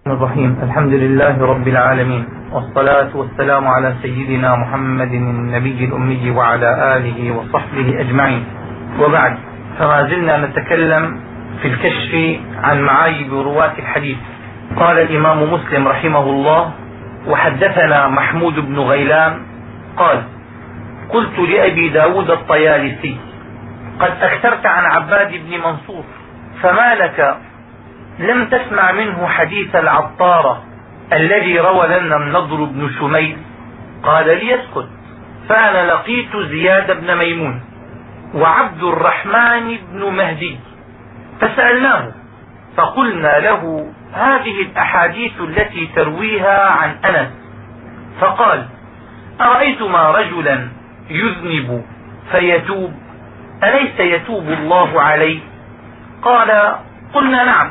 الرحيم. الحمد لله رب العالمين، والصلاة والسلام على سيدنا محمد النبي الأمي وعلى آله وصحبه أجمعين، وبعد. فما زلنا نتكلم في الكشف عن معايب رواة الحديث. قال الإمام مسلم رحمه الله: وحدثنا محمود بن غيلان قال: قلت لأبي داود الطيالسي: قد أكثرت عن عباد بن منصور، فما لك لم تسمع منه حديث العطارة الذي روى لنا النضر بن شميل؟ قال لي: اسكت. فأنا لقيت زياد بن ميمون وعبد الرحمن بن مهدي فسألناه فقلنا له: هذه الأحاديث التي ترويها عن أنس. فقال: أرأيتما رجلا يذنب فيتوب أليس يتوب الله عليه؟ قال: قلنا: نعم.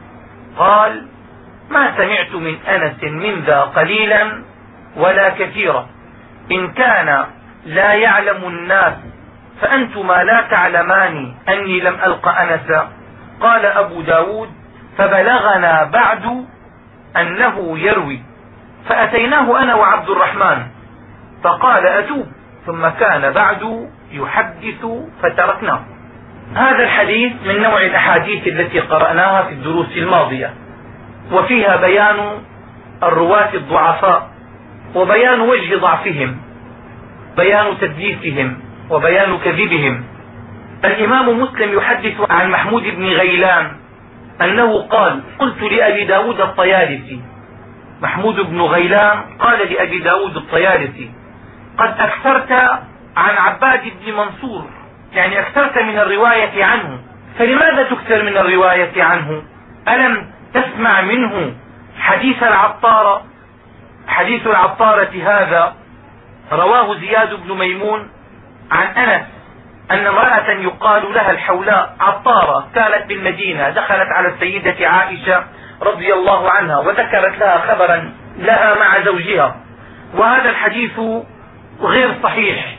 قال: ما سمعت من أنس من ذا قليلا ولا كثيرا، إن كان لا يعلم الناس فأنتما لا تعلمان أني لم ألق أنسا. قال أبو داود: فبلغنا بعد أنه يروي، فأتيناه أنا وعبد الرحمن فقال: أتوب، ثم كان بعد يحدث فتركناه. هذا الحديث من نوع الأحاديث التي قرأناها في الدروس الماضية، وفيها بيان الرواة الضعفاء وبيان وجه ضعفهم، بيان تدليسهم وبيان كذبهم. الإمام مسلم يحدث عن محمود بن غيلان أنه قال: قلت لأبي داود الطيالسي. محمود بن غيلان قال لأبي داود الطيالسي: قد أكثرت عن عباد بن منصور، يعني أكثرت من الرواية عنه. فلماذا تكثر من الرواية عنه؟ ألم تسمع منه حديث العطارة؟ حديث العطارة هذا رواه زياد بن ميمون عن أنس أن امرأة يقال لها الحولاء عطارة كانت بالمدينة، دخلت على السيدة عائشة رضي الله عنها وذكرت لها خبرا لها مع زوجها، وهذا الحديث غير صحيح.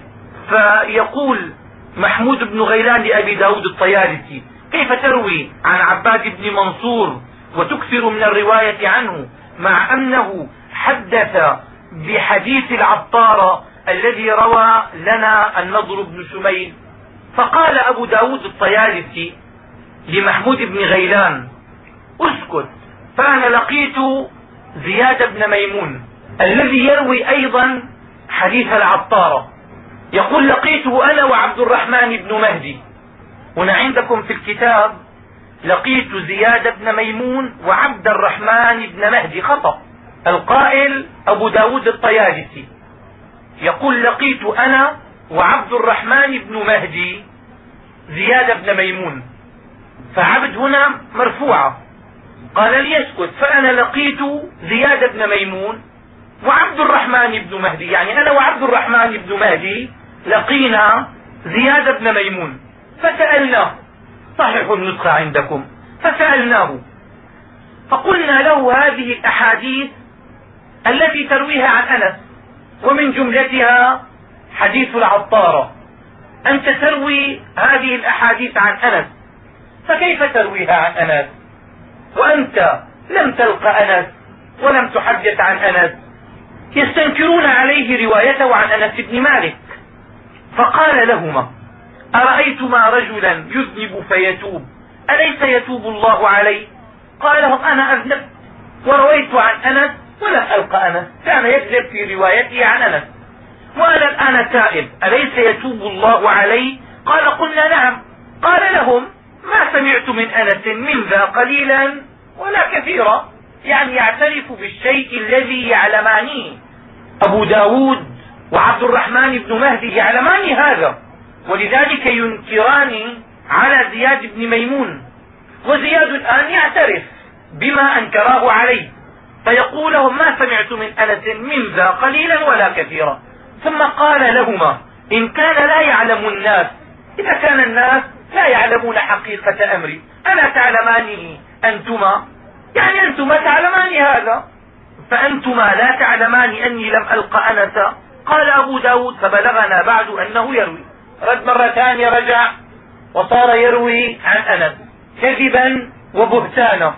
فيقول محمود بن غيلان لأبي داود الطيالسي: كيف تروي عن عباد بن منصور وتكثر من الرواية عنه، مع أنه حدث بحديث العطارة الذي روى لنا النضر بن شميل؟ فقال أبو داود الطيالسي لمحمود بن غيلان: اسكت. فأنا لقيت زياد بن ميمون الذي يروي أيضا حديث العطارة، يقول: لقيته أنا وعبد الرحمن بن مهدي. هنا عندكم في الكتاب لقيت زياد بن ميمون وعبد الرحمن بن مهدي، خطأ. القائل أبو داود الطيالسي يقول: لقيت أنا وعبد الرحمن بن مهدي زياد بن ميمون، فعبد هنا مرفوعة. قال لي: اسكت. فأنا لقيت زياد بن ميمون وعبد الرحمن بن مهدي، يعني أنا وعبد الرحمن بن مهدي لقينا زياد بن ميمون فسألناه، صحيح النسخة عندكم، فسألناه فقلنا له: هذه الأحاديث التي ترويها عن أنس، ومن جملتها حديث العطارة، أنت تروي هذه الأحاديث عن أنس، فكيف ترويها عن أنس وأنت لم تلق أنس ولم تحدث عن أنس؟ يستنكرون عليه روايته عن أنس بن مالك. فقال لهما: أرأيتما رجلا يذنب فيتوب أليس يتوب الله عليه؟ قال لهم: أنا أذنبت ورويت عن أنس ولم ألق أنس، كان يكذب في روايته عن أنس، وأنا الآن تائب، أليس يتوب الله عليه؟ قال: قلنا: نعم. قال لهم: ما سمعت من أنس من ذا قليلا ولا كثيرا، يعني يعترف بالشيء الذي يعلمانه. أبو داود وعبد الرحمن بن مهدي يعلمان هذا، ولذلك ينكران على زياد بن ميمون، وزياد الآن يعترف بما أنكراه عليه، فيقول لهم: ما سمعت من أنس من ذا قليلا ولا كثيرا. ثم قال لهما: إن كان لا يعلم الناس، إذا كان الناس لا يعلمون حقيقة أمري، ألا تعلمانه أنتما؟ يعني أنتما تعلمان هذا، فأنتما لا تعلمان أني لم ألق أنسا. قال أبو داود: فبلغنا بعد أنه يروي. رد مرة ثانية، رجع وصار يروي عن أنس كذبا وبهتانا.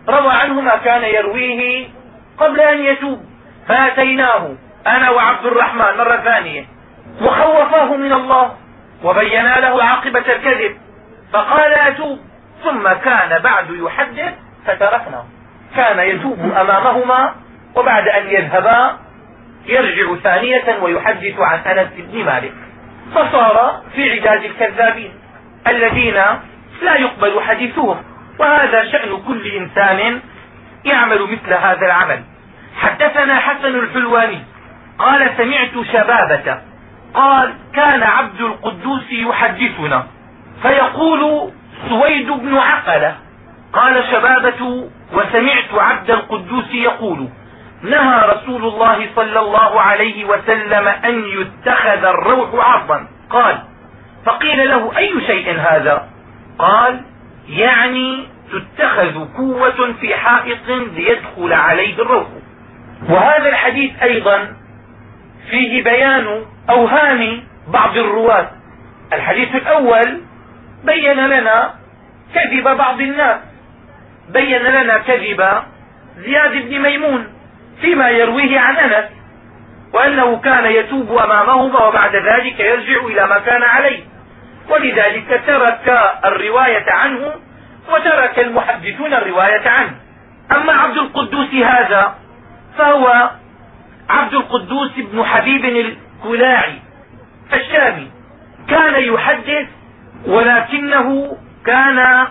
روى عنه ما كان يرويه قبل أن يتوب، فأتيناه أنا وعبد الرحمن مرة ثانية وخوفاه من الله وبينا له عاقبة الكذب، فقال أتوب، ثم كان بعد يحدث فتركنا. كان يتوب أمامهما، وبعد أن يذهبا يرجع ثانية ويحدث عن أنس بن مالك، فصار في عداد الكذابين الذين لا يقبل حديثهم. وهذا شأن كل إنسان يعمل مثل هذا العمل. حدثنا حسن الحلواني قال سمعت شبابة قال كان عبد القدوس يحدثنا فيقول سويد بن عقلة. قال شبابة وسمعت عبد القدوس يقول نهى رسول الله صلى الله عليه وسلم أن يتخذ الروح عرضا. قال فقيل له أي شيء هذا؟ قال يعني تتخذ قوة في حائط ليدخل عليه الروح. وهذا الحديث أيضا فيه بيان أوهام بعض الرواة. الحديث الأول بين لنا كذب بعض الناس، بين لنا كذب زياد بن ميمون فيما يرويه عن أنس، وأنه كان يتوب أمامهما وبعد ذلك يرجع إلى ما كان عليه، ولذلك ترك الرواية عنه وترك المحدثون الرواية عنه. أما عبد القدوس هذا فهو عبد القدوس بن حبيب الكلاعي الشامي، كان يحدث ولكنه كان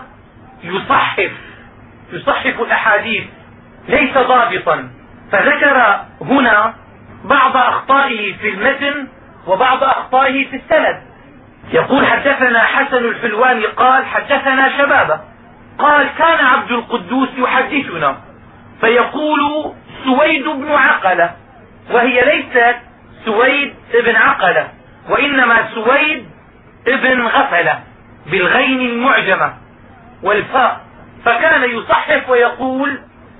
يصحف الأحاديث، ليس ضابطا. فذكر هنا بعض أخطائه في المتن وبعض أخطائه في السند. يقول حدثنا حسن الحلواني قال حدثنا شبابة قال كان عبد القدوس يحدثنا فيقول سويد بن عقلة، وهي ليست سويد ابن عقلة وإنما سويد ابن غفلة بالغين المعجمة والفاء، فكان يصحف ويقول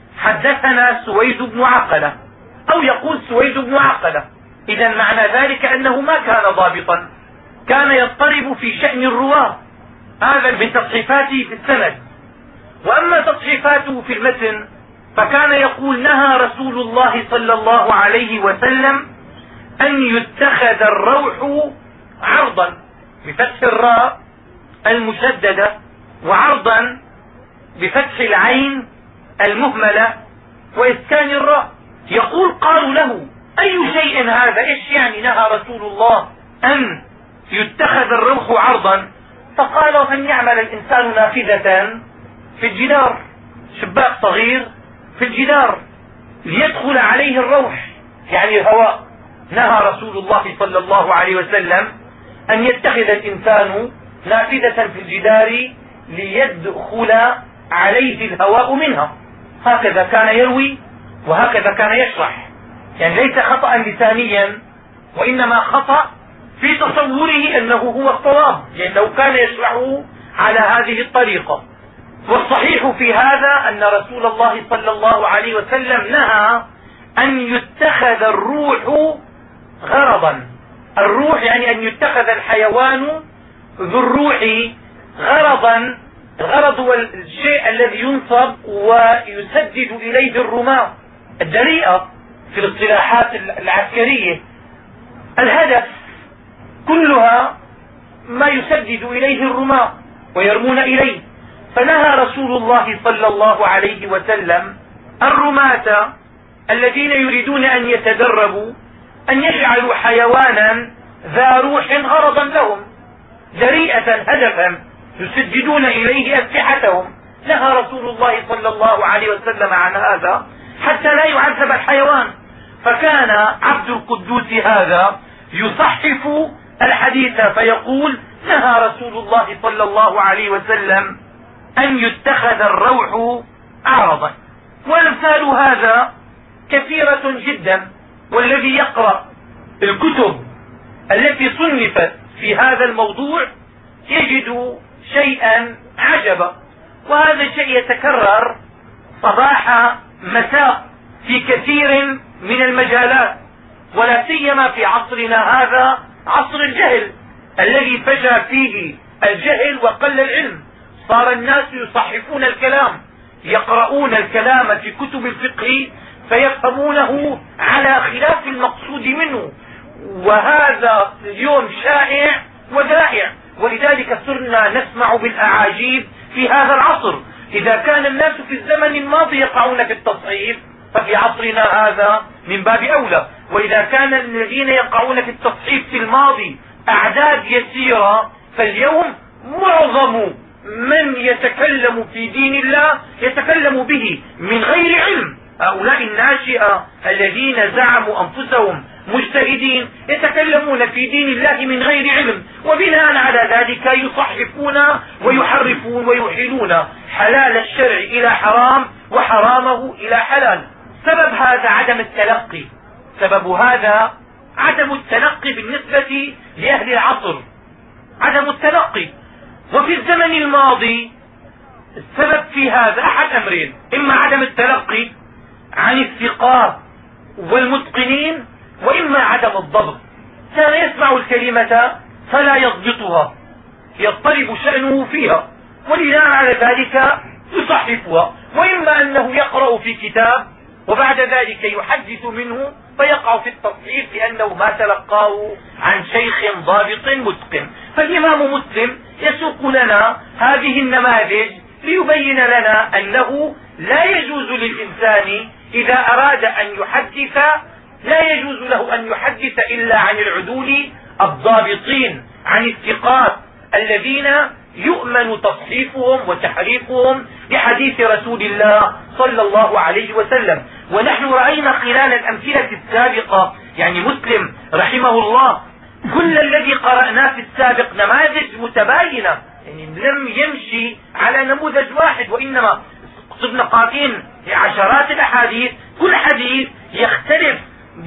حدثنا سويد بن عقلة أو يقول سويد بن عقلة. إذا معنى ذلك أنه ما كان ضابطا، كان يضطرب في شأن الرواة. هذا من تصحيفاته في السند. وأما تصحيفاته في المتن فكان يقول نهى رسول الله صلى الله عليه وسلم أن يتخذ الروح عرضا بفتح الراء المشددة وعرضا بفتح العين المهملة وإسكان الراء. يقول قالوا له أي شيء هذا؟ إيش يعني نهى رسول الله أن يتخذ الروح عرضا؟ فقالوا أن يعمل الإنسان نافذة في الجدار، شباك صغير في الجدار ليدخل عليه الروح يعني الهواء. نهى رسول الله صلى الله عليه وسلم أن يتخذ الإنسان نافذة في الجدار ليدخل عليه الهواء منها. هكذا كان يروي وهكذا كان يشرح، يعني ليس خطأ لسانيا وإنما خطأ في تصوره أنه هو الصواب، لأنه كان يشرحه على هذه الطريقة. والصحيح في هذا أن رسول الله صلى الله عليه وسلم نهى أن يتخذ الروح غرضا. الروح يعني أن يتخذ الحيوان ذو الروح غرضا. الغرض هو الشيء الذي ينصب ويسدد إليه الرماة الدريئة في الاصطلاحات العسكرية. الهدف كلها ما يسدد إليه الرماة ويرمون إليه. فنهى رسول الله صلى الله عليه وسلم الرماة الذين يريدون أن يتدربوا أن يجعلوا حيوانا ذا روح غرضا لهم، دريئة هدفا يسددون إليه أسلحتهم. نهى رسول الله صلى الله عليه وسلم عن هذا حتى لا يعذب الحيوان. فكان عبد القدوس هذا يصحف الحديث فيقول نهى رسول الله صلى الله عليه وسلم أن يتخذ الروح عرضا. وأمثال هذا كثيرة جدا، والذي يقرأ الكتب التي صنفت في هذا الموضوع يجد شيئا عجبا. وهذا الشيء يتكرر صباح مساء في كثير من المجالات، ولا سيما في عصرنا هذا عصر الجهل الذي فشى فيه الجهل وقل العلم. صار الناس يصحفون الكلام، يقرؤون الكلام في كتب الفقه فيفهمونه على خلاف المقصود منه، وهذا اليوم شائع ودائع. ولذلك صرنا نسمع بالأعاجيب في هذا العصر. إذا كان الناس في الزمن الماضي يقعون في التصحيف ففي عصرنا هذا من باب أولى. وإذا كان الذين يقعون في التصحيف في الماضي أعداد يسيرة، فاليوم معظم من يتكلم في دين الله يتكلم به من غير علم. هؤلاء الناشئة الذين زعموا أنفسهم مجتهدين يتكلمون في دين الله من غير علم، وبناء على ذلك يصحفون ويحرفون ويحيلون حلال الشرع إلى حرام وحرامه إلى حلال. سبب هذا عدم التلقي، سبب هذا عدم التلقي بالنسبة لأهل العصر، عدم التلقي. وفي الزمن الماضي السبب في هذا أحد أمرين: إما عدم التلقي عن الثقات والمتقنين، وإما عدم الضبط. كان يسمع الكلمة فلا يضبطها، يضطرب شأنه فيها، ولذا على ذلك يصحفها. وإما أنه يقرأ في كتاب وبعد ذلك يحدث منه فيقع في التصحيف لأنه ما تلقاه عن شيخ ضابط متقن. فالإمام مسلم يسوق لنا هذه النماذج ليبين لنا أنه لا يجوز للإنسان إذا أراد أن يحدث، لا يجوز له أن يحدث إلا عن العدول الضابطين، عن الثقات الذين يؤمن تصحيفهم وتحريفهم لحديث رسول الله صلى الله عليه وسلم. ونحن رأينا خلال الأمثلة السابقة، يعني مسلم رحمه الله، كل الذي قرأناه في السابق نماذج متباينة، يعني لم يمشي على نموذج واحد، وإنما صرنا قارئين عشرات الأحاديث، كل حديث يختلف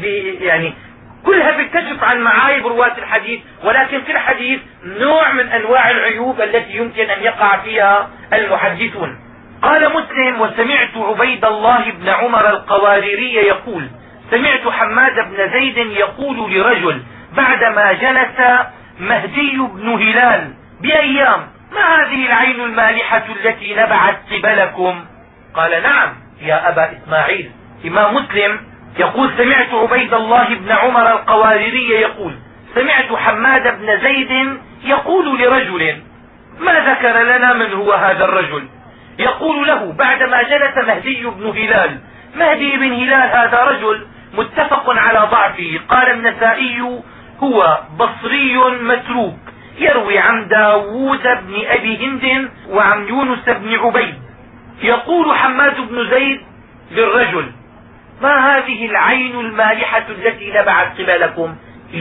يعني كلها بالكشف عن معايب رواة الحديث، ولكن في الحديث نوع من أنواع العيوب التي يمكن أن يقع فيها المحدثون. قال مسلم: وسمعت عبيد الله بن عمر القواريري يقول: سمعت حماد بن زيد يقول لرجل بعدما جلس مهدي بن هلال بأيام: ما هذه العين المالحة التي نبعت قبلكم؟ قال: نعم يا أبا إسماعيل. إمام مسلم يقول: سمعت عبيد الله بن عمر القواريري يقول: سمعت حماد بن زيد يقول لرجل، ما ذكر لنا من هو هذا الرجل، يقول له بعدما جلس مهدي بن هلال. مهدي بن هلال هذا رجل متفق على ضعفه. قال النسائي: هو بصري متروك، يروي عن داود بن أبي هند وعن يونس بن عبيد. يقول حماد بن زيد للرجل: ما هذه العين المالحة التي نبعت قبلكم؟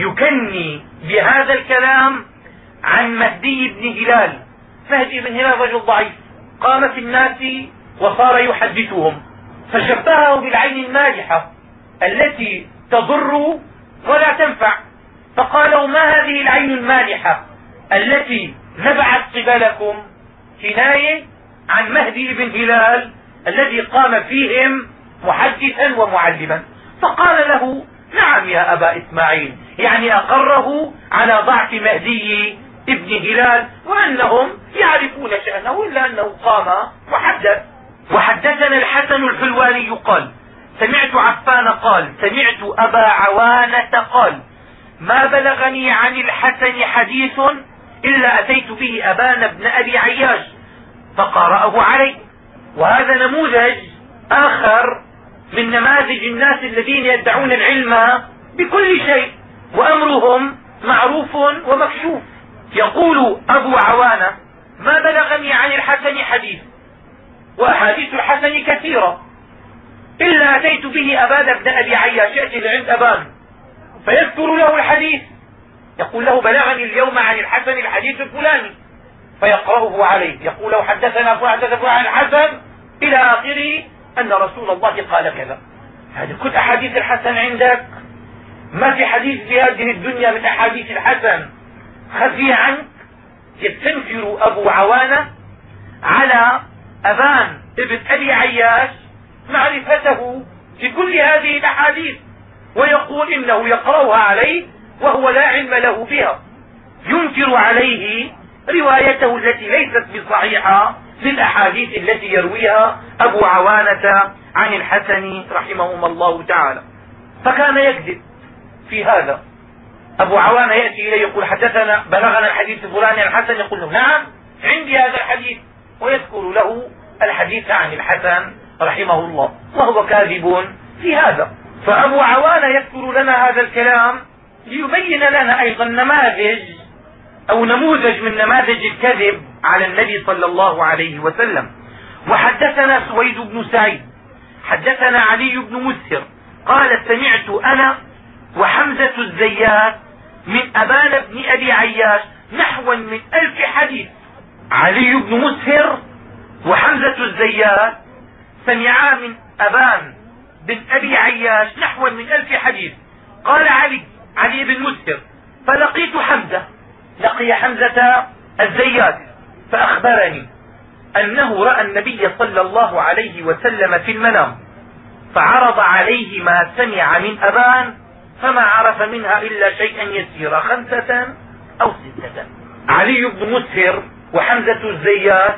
يكني بهذا الكلام عن مهدي بن هلال. مهدي بن هلال رجل ضعيف، قام في الناس وصار يحدثهم، فشبهه بالعين المالحة التي تضر ولا تنفع، فقالوا: ما هذه العين المالحة التي نبعت قبلكم؟ كناية عن مهدي بن هلال الذي قام فيهم محدثا ومعلما. فقال له: نعم يا أبا إسماعيل، يعني أقره على ضعف مهدي ابن هلال وأنهم يعرفون شأنه إلا أنه قام وحدث. وحدثنا الحسن الحلواني قال: سمعت عفان قال: سمعت أبا عوانة قال: ما بلغني عن الحسن حديث إلا أتيت به أبان بن أبي عياش فقرأه علي. وهذا نموذج آخر من نماذج الناس الذين يدعون العلم بكل شيء وأمرهم معروف ومكشوف. يقول أبو عوانة: ما بلغني عن الحسن حديث، وأحاديث الحسن كثيرة، إلا أتيت به أبان بن أبي عياش. يأتي لعند أبان فيذكر له الحديث، يقول له: بلغني اليوم عن الحسن الحديث الفلاني، فيقرأه عليه، يقول له: حدثنا عن الحسن إلى آخره أن رسول الله قال كذا. هذه كل أحاديث الحسن عندك، ما في حديث في هذه الدنيا من أحاديث الحسن خفي عنك. يستنكر أبو عوانة على أبان ابن أبي عياش معرفته في كل هذه الأحاديث، ويقول إنه يقرأها عليه وهو لا علم له بها. ينكر عليه روايته التي ليست بصحيحة للأحاديث التي يرويها أبو عوانة عن الحسن رحمهما الله تعالى. فكان يكذب في هذا. أبو عوانة يأتي إليه يقول حدثنا بلغنا الحديث الفلاني عن الحسن، يقول له نعم عندي هذا الحديث، ويذكر له الحديث عن الحسن رحمه الله، وهو كاذب في هذا. فأبو عوانة يذكر لنا هذا الكلام ليبين لنا أيضا نماذج أو نموذج من نماذج الكذب على النبي صلى الله عليه وسلم. وحدثنا سويد بن سعيد حدثنا علي بن مسهر قال سمعت أنا وحمزة الزيات من أبان بن أبي عياش نحوا من 1000 حديث. علي بن مسهر وحمزة الزيات سمعا من أبان بن أبي عياش نحوا من 1000 حديث. قال علي بن مسهر فلقيت حمزة، لقي حمزة الزيات فأخبرني أنه رأى النبي صلى الله عليه وسلم في المنام فعرض عليه ما سمع من أبان فما عرف منها إلا شيئا يسيرا 5 أو 6. علي بن مسهر وحمزة الزيات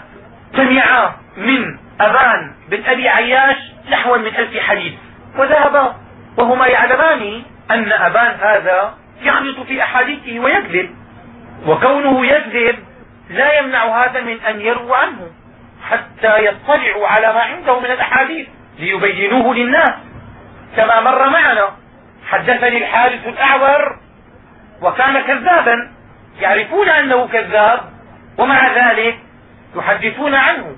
سمعا من أبان بن أبي عياش نحو من 1000 حديث، وذهبا وهما يعلمان أن أبان هذا يخلط في أحاديثه ويكذب، وكونه يكذب لا يمنع هذا من أن يروى عنه حتى يطلعوا على ما عنده من الأحاديث ليبينوه للناس. كما مر معنا حدثني الحارث الأعور وكان كذابا، يعرفون أنه كذاب ومع ذلك يحدثون عنه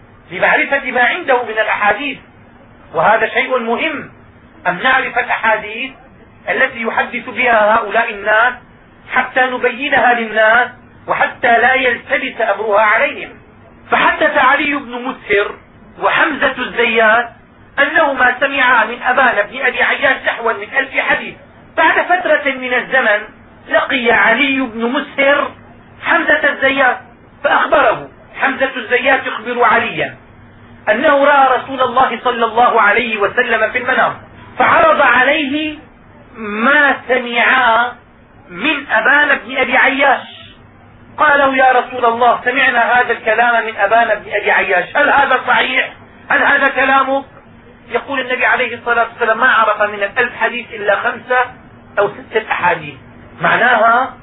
لمعرفة ما عنده من الأحاديث. وهذا شيء مهم أن نعرف الأحاديث التي يحدث بها هؤلاء الناس حتى نبينها للناس وحتى لا يلتبس أمرها عليهم. فحدث علي بن مسهر وحمزة الزيات أنهما سمعا من أبان بن أبي عياش نحوا من 1000 حديث. بعد فترة من الزمن لقي علي بن مسهر حمزة الزيات فأخبره. حمزة الزيات يخبر عليا أنه رأى رسول الله صلى الله عليه وسلم في المنام فعرض عليه ما سمعا من أبان بن أبي عياش. قالوا يا رسول الله سمعنا هذا الكلام من أبان بن أبي عياش، هل هذا صحيح؟ هل هذا كلامك؟ يقول النبي عليه الصلاة والسلام ما عرف من 1000 حديث إلا 5 أو 6 أحاديث، معناها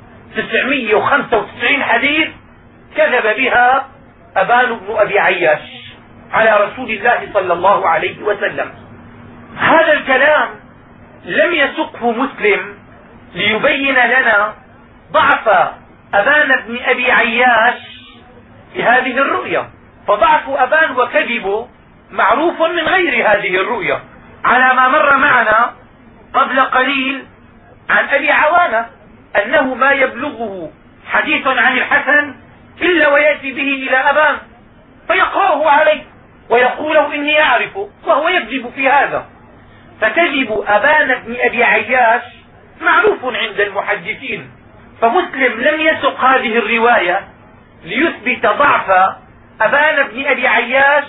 995 حديث كذب بها أبان بن أبي عياش على رسول الله صلى الله عليه وسلم. هذا الكلام لم يسقه مسلم ليبين لنا ضعف أبان بن أبي عياش في هذه الرؤيا، فضعف أبان وكذبه معروف من غير هذه الرؤيا، على ما مر معنا قبل قليل عن أبي عوانة أنه ما يبلغه حديث عن الحسن إلا ويأتي به إلى أبان فيقرأه عليه ويقول له إني أعرفه، وهو يكذب في هذا. فكذب أبان بن أبي عياش معروف عند المحدثين، فمسلم لم يسق هذه الرواية ليثبت ضعف أبان بن أبي عياش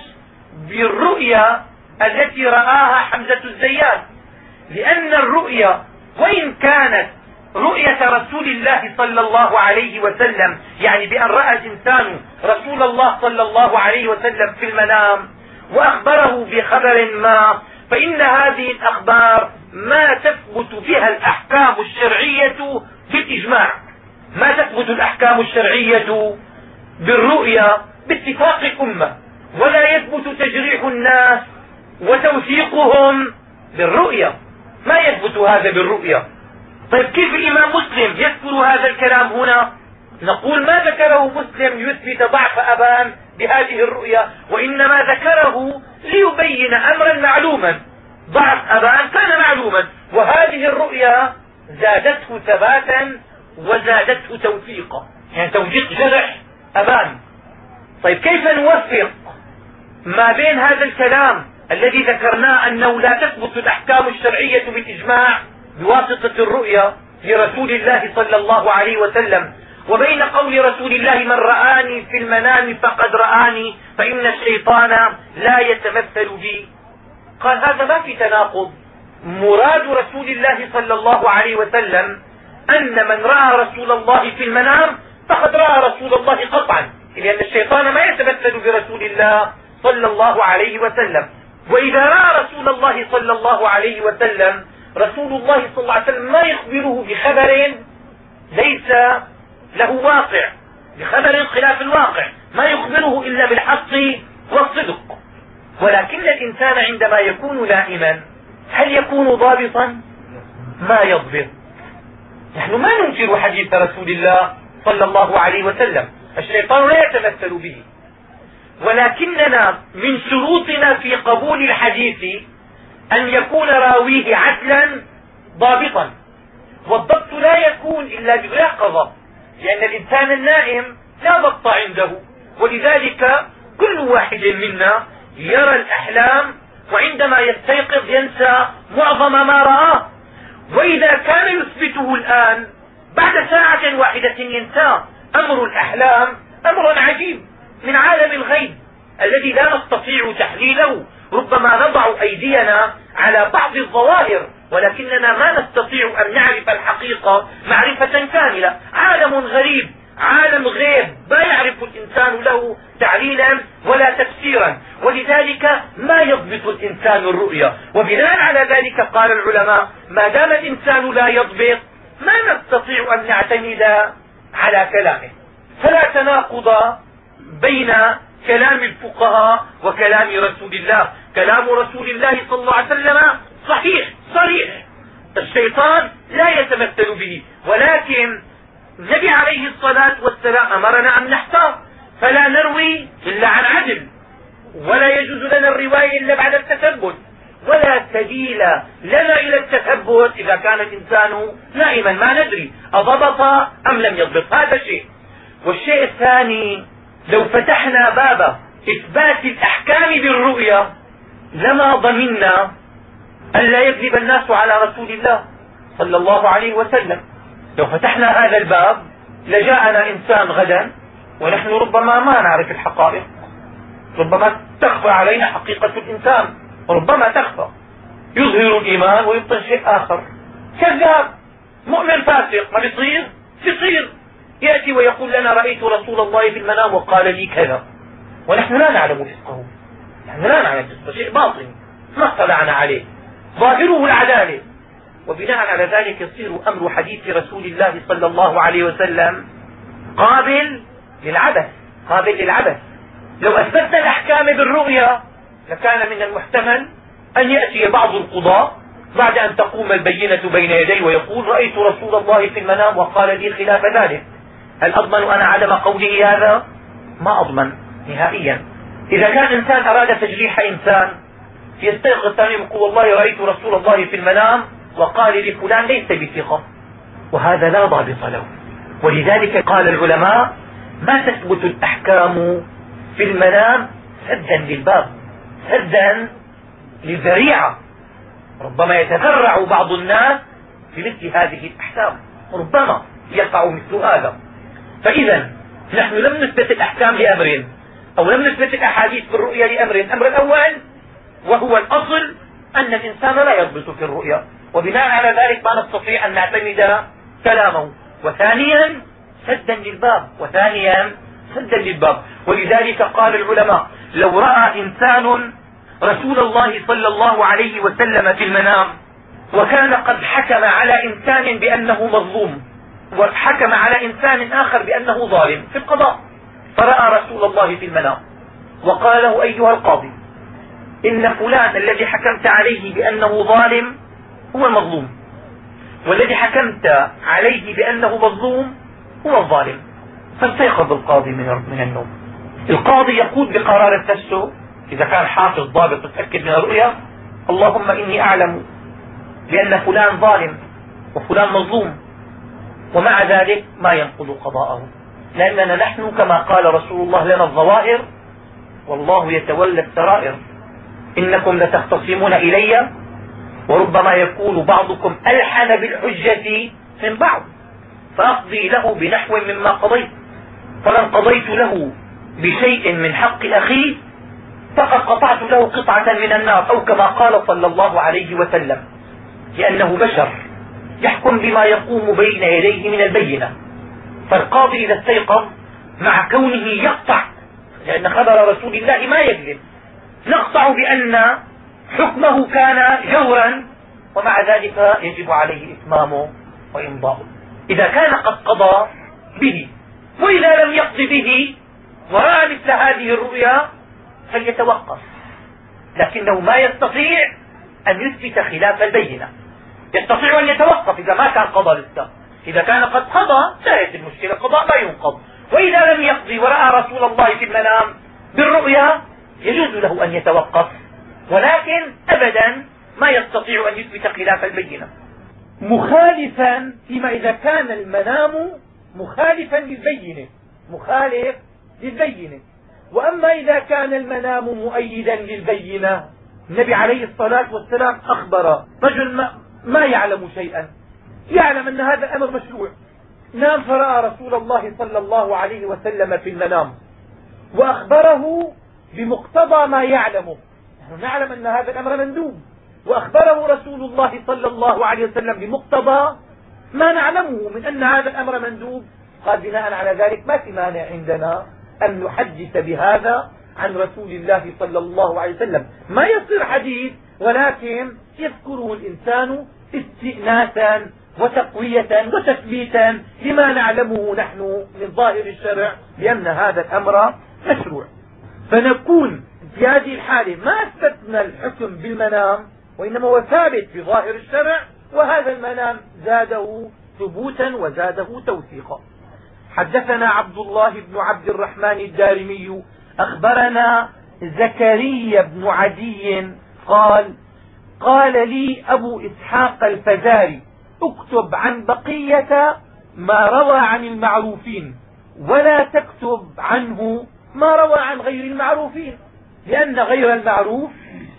بالرؤيا التي رآها حمزة الزيات، لأن الرؤيا وإن كانت رؤية رسول الله صلى الله عليه وسلم، يعني بأن رأى الإنسان رسول الله صلى الله عليه وسلم في المنام وأخبره بخبر ما، فإن هذه الأخبار ما تثبت بها الأحكام الشرعية بالإجماع، ما تثبت الأحكام الشرعية بالرؤيا باتفاق الأمة، ولا يثبت تجريح الناس وتوثيقهم بالرؤيا، ما يثبت هذا بالرؤيا. طيب كيف الإمام مسلم يذكر هذا الكلام هنا؟ نقول ما ذكره مسلم يثبت ضعف أبان بهذه الرؤيا، وإنما ذكره ليبين أمرا معلوما. ضعف أبان كان معلوما، وهذه الرؤيا زادته ثباتا وزادته توثيقا، يعني توثيق جرح أبان. طيب كيف نوفق ما بين هذا الكلام الذي ذكرناه أنه لا تثبت الأحكام الشرعية بالإجماع بواسطة الرؤيا لرسول الله صلى الله عليه وسلم، وبين قول رسول الله من رآني في المنام فقد رآني فإن الشيطان لا يتمثل بي؟ قال هذا ما في تناقض. مراد رسول الله صلى الله عليه وسلم أن من رأى رسول الله في المنام فقد رأى رسول الله قطعا، لأن الشيطان ما يتمثل برسول الله صلى الله عليه وسلم. وإذا رأى رسول الله صلى الله عليه وسلم، رسول الله صلى الله عليه وسلم ما يخبره بخبر ليس له واقع، بخبر خلاف الواقع، ما يخبره إلا بالحق والصدق. ولكن الإنسان عندما يكون نائما هل يكون ضابطا؟ ما يضبط. نحن ما ننكر حديث رسول الله صلى الله عليه وسلم، الشيطان لا يتمثل به، ولكننا من شروطنا في قبول الحديث أن يكون راويه عدلا ضابطا. والضبط لا يكون إلا باليقظة، لأن الإنسان النائم لا ضبط عنده، ولذلك كل واحد منا يرى الأحلام، وعندما يستيقظ ينسى معظم ما رآه. وإذا كان يثبته الآن بعد ساعة واحدة ينساه. أمر الأحلام أمر عجيب من عالم الغيب الذي لا نستطيع تحليله. ربما نضع أيدينا على بعض الظواهر، ولكننا ما نستطيع أن نعرف الحقيقة معرفة كاملة. عالم غريب، عالم غيب لا يعرف الإنسان له تعليلا ولا تفسيرا، ولذلك ما يضبط الإنسان الرؤيا. وبناء على ذلك قال العلماء ما دام الإنسان لا يضبط ما نستطيع أن نعتمد على كلامه. فلا تناقض بين كلام الفقهاء وكلام رسول الله. كلام رسول الله صلى الله عليه وسلم صحيح صريح، الشيطان لا يتمثل به، ولكن النبي عليه الصلاة والسلام أمرنا أن نحتاط، فلا نروي إلا عن عدل، ولا يجوز لنا الرواية إلا بعد التثبت، ولا سبيل لنا إلى التثبت إذا كان الإنسان نائما ما ندري أضبط أم لم يضبط. هذا شيء. والشيء الثاني، لو فتحنا باب إثبات الأحكام بالرؤيا لما ضمننا أن لا يكذب الناس على رسول الله صلى الله عليه وسلم. لو فتحنا هذا الباب لجاءنا إنسان غدا ونحن ربما ما نعرف الحقائق، ربما تخفى علينا حقيقة الإنسان، وربما تخفى، يظهر الإيمان ويبطن شيء آخر. كذاب، مؤمن فاسق، ما بيصير يأتي ويقول لنا رأيت رسول الله في المنام وقال لي كذا، ونحن لا نعلم فقهه، نحن لا نعلم فقهه، شيء باطن ما اطلعنا عليه، ظاهره العدالة. وبناء على ذلك يصير أمر حديث رسول الله صلى الله عليه وسلم قابل للعبث. لو أثبتنا الأحكام بالرؤيا لكان من المحتمل أن يأتي بعض القضاة بعد أن تقوم البينة بين يديه ويقول رأيت رسول الله في المنام وقال لي خلاف ذلك. هل أضمن أنا عدم قوله هذا؟ ما أضمن نهائيا. إذا كان إنسان أراد تجريح إنسان يستيقظ ثاني يقول والله رأيت رسول الله في المنام وقال لفلان ليس بثقة، وهذا لا ضابط له. ولذلك قال العلماء ما تثبت الأحكام في المنام سدا للباب، سدا للذريعة. ربما يتذرع بعض الناس في مثل هذه الأحكام، ربما يقع مثل هذا. فإذا نحن لم نثبت الأحكام لأمر، أو لم نثبت الأحاديث في الرؤيا لأمر. الأمر الأول وهو الأصل أن الإنسان لا يضبط في الرؤيا، وبناء على ذلك ما نستطيع أن نعتمد كلامه. وثانيا سدا للباب. ولذلك قال العلماء لو رأى إنسان رسول الله صلى الله عليه وسلم في المنام وكان قد حكم على إنسان بأنه مظلوم وحكم على إنسان آخر بأنه ظالم في القضاء، فرأى رسول الله في المنام وقال له أيها القاضي إن فلان الذي حكمت عليه بأنه ظالم هو المظلوم، والذي حكمت عليه بأنه مظلوم هو الظالم. فاستيقظ القاضي من النوم. القاضي يقول بقرار نفسه إذا كان حافظ ضابط متأكد من الرؤيا اللهم إني أعلم بأن فلان ظالم وفلان مظلوم، ومع ذلك ما ينقض قضاءه، لأننا نحن كما قال رسول الله لنا الظواهر والله يتولى السرائر. إنكم لتختصمون إلي وربما يكون بعضكم ألحن بالحجة من بعض، فأقضي له بنحو مما قضيت، فمن قضيت له بشيء من حق أخيه فقد قطعت له قطعة من النار، أو كما قال صلى الله عليه وسلم، لأنه بشر يحكم بما يقوم بين يديه من البينة. فالقاضي إذا استيقظ مع كونه يقطع، لأن خبر رسول الله ما يكذب، نقطع بأن حكمه كان جورا، ومع ذلك يجب عليه إتمامه وإمضاؤه إذا كان قد قضى به. وإذا لم يقض به ورأى مثل هذه الرؤيا فليتوقف، لكنه ما يستطيع أن يثبت خلاف البينة. يستطيع أن يتوقف إذا ما كان قضى لسه، إذا كان قد قضى انتهت المشكلة، قضاء لا ينقض. وإذا لم يقضي ورأى رسول الله في المنام بالرؤيا يجوز له أن يتوقف، ولكن أبدا ما يستطيع أن يثبت خلاف البينة، مخالفا فيما إذا كان المنام مخالفا للبينة، مخالف للبينة. وأما إذا كان المنام مؤيدا للبينة، النبي عليه الصلاة والسلام أخبر رجل ما يعلم شيئا، يعلم أن هذا الأمر مشروع، نام فرأى رسول الله صلى الله عليه وسلم في المنام وأخبره بمقتضى ما يعلمه. نحن نعلم أن هذا الأمر مندوب، وأخبره رسول الله صلى الله عليه وسلم بمقتضى ما نعلمه من أن هذا الأمر مندوب. قال بناء على ذلك ما في مانع عندنا أن نحدث بهذا عن رسول الله صلى الله عليه وسلم، ما يصير حديث ولكن يذكره الإنسان استئناسا وتقوية وتثبيتا لما نعلمه نحن من ظاهر الشرع بأن هذا الأمر مشروع. فنكون في هذه الحالة ما استثنى الحكم بالمنام، وإنما هو ثابت في ظاهر الشرع، وهذا المنام زاده ثبوتا وزاده توثيقا. حدثنا عبد الله بن عبد الرحمن الدارمي أخبرنا زكريا بن عدي قال قال لي أبو إسحاق الفزاري اكتب عن بقية ما روى عن المعروفين، ولا تكتب عنه ما روى عن غير المعروفين، لأن غير المعروف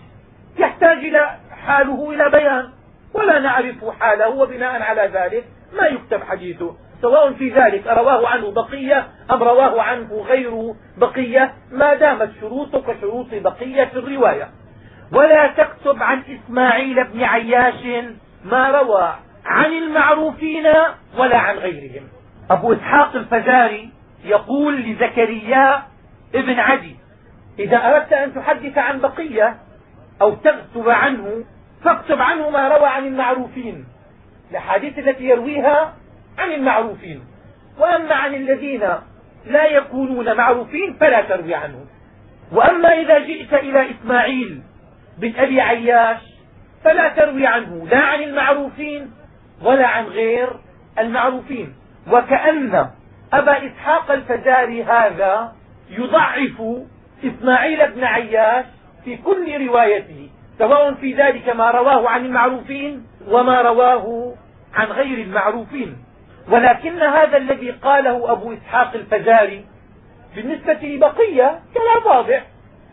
يحتاج إلى حاله إلى بيان، ولا نعرف حاله، وبناء على ذلك ما يكتب حديثه، سواء في ذلك رواه عنه بقية أم رواه عنه غير بقية، ما دامت شروطه كشروط بقية في الرواية. ولا تكتب عن إسماعيل بن عياش ما روى عن المعروفين ولا عن غيرهم. أبو إسحاق الفزاري يقول لزكريا ابن عدي إذا أردت أن تحدث عن بقية أو تكتب عنه فاكتب عنه ما روى عن المعروفين، الأحاديث التي يرويها عن المعروفين، وأما عن الذين لا يكونون معروفين فلا تروي عنه. وأما إذا جئت إلى إسماعيل بن أبي عياش فلا تروي عنه لا عن المعروفين ولا عن غير المعروفين. وكأن أبا إسحاق الفزاري هذا يضعف إسماعيل بن عياش في كل روايته، سواء في ذلك ما رواه عن المعروفين وما رواه عن غير المعروفين. ولكن هذا الذي قاله أبو إسحاق الفزاري بالنسبة لبقية كلام واضح،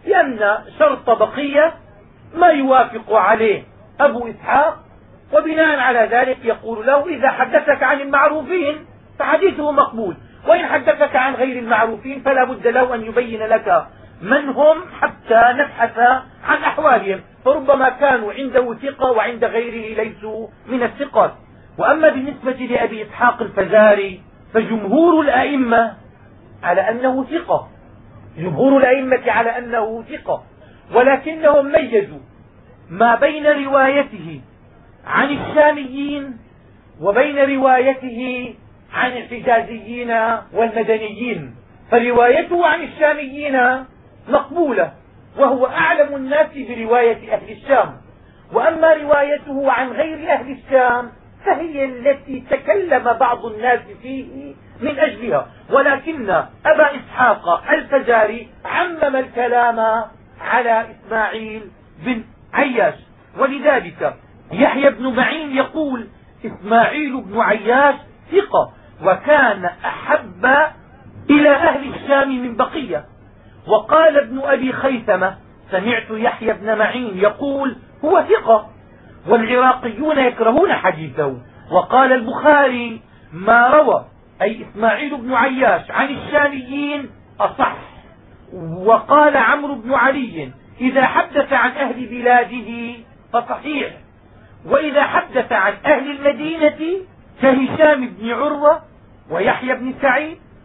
لأن شرط بقية ما يوافق عليه أبو إسحاق، وبناء على ذلك يقول له إذا حدثك عن المعروفين فحديثه مقبول، وإن حدثك عن غير المعروفين فلا بد له أن يبين لك من هم حتى نبحث عن أحوالهم، فربما كانوا عنده ثقة وعند غيره ليسوا من الثقات. وأما بالنسبة لأبي إسحاق الفزاري فجمهور الأئمة على أنه ثقة، جمهور الأئمة على أنه ثقة، ولكنهم ميزوا ما بين روايته عن الشاميين وبين روايته عن الحجازيين والمدنيين. فروايته عن الشاميين مقبولة، وهو أعلم الناس برواية أهل الشام، وأما روايته عن غير أهل الشام فهي التي تكلم بعض الناس فيه من أجلها. ولكن أبا إسحاق الفزاري عمم الكلام على إسماعيل بن عياش. ولذلك يحيى بن معين يقول إسماعيل بن عياش ثقة، وكان أحب إلى أهل الشام من بقية. وقال ابن أبي خيثمة سمعت يحيى بن معين يقول هو ثقة، والعراقيون يكرهون حديثه. وقال البخاري ما روى أي إسماعيل بن عياش عن الشاميين أصح. وقال عمرو بن علي إذا حدث عن أهل بلاده فصحيح، وإذا حدث عن أهل المدينة كهشام بن عروة ويحيى بن سعيد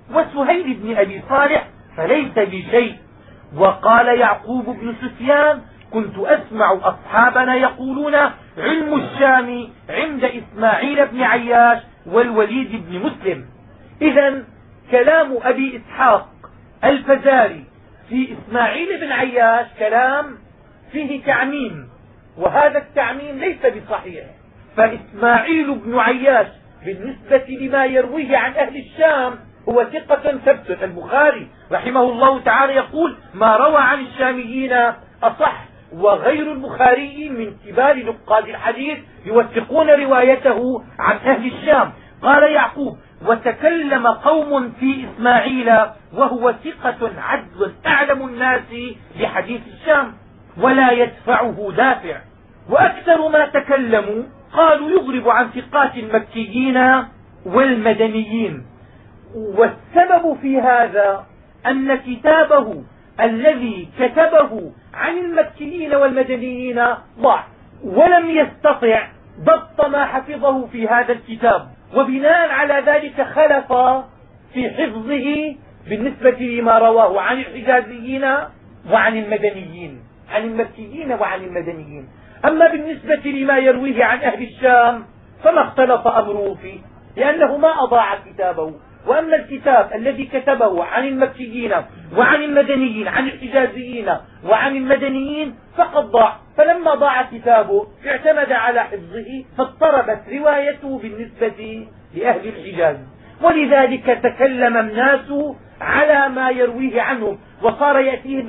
وسهيل بن أبي صالح فليس بشيء. وقال يعقوب بن سفيان كنت أسمع أصحابنا يقولون علم الشام عند إسماعيل بن عياش والوليد بن مسلم. إذا كلام أبي إسحاق الفزاري في إسماعيل بن عياش كلام فيه تعميم، وهذا التعميم ليس بصحيح. فإسماعيل بن عياش بالنسبة لما يرويه عن أهل الشام هو ثقة ثبت. البخاري رحمه الله تعالى يقول ما روى عن الشاميين أصح، وغير البخاري من كبار نقاد الحديث يوثقون روايته عن أهل الشام. قال يعقوب وتكلم قوم في إسماعيل وهو ثقة عدل أعلم الناس بحديث الشام ولا يدفعه دافع. وأكثر ما تكلموا قالوا يغرب عن ثقات المكيين والمدنيين. والسبب في هذا أن كتابه الذي كتبه عن المكيين والمدنيين ضاع، ولم يستطع ضبط ما حفظه في هذا الكتاب، وبناء على ذلك خلف في حفظه بالنسبة لما رواه عن الحجازيين وعن المدنيين، عن المكيين وعن المدنيين. أما بالنسبة لما يرويه عن أهل الشام فما اختلف أمره فيه، لأنه ما أضاع كتابه. وأما الكتاب الذي كتبه عن المكيين وعن المدنيين، عن الحجازيين وعن المدنيين، فقد ضاع. فلما ضاع كتابه اعتمد على حفظه فاضطربت روايته بالنسبة لأهل الحجاز، ولذلك تكلم الناس على ما يرويه عنهم، وصار يأتيهم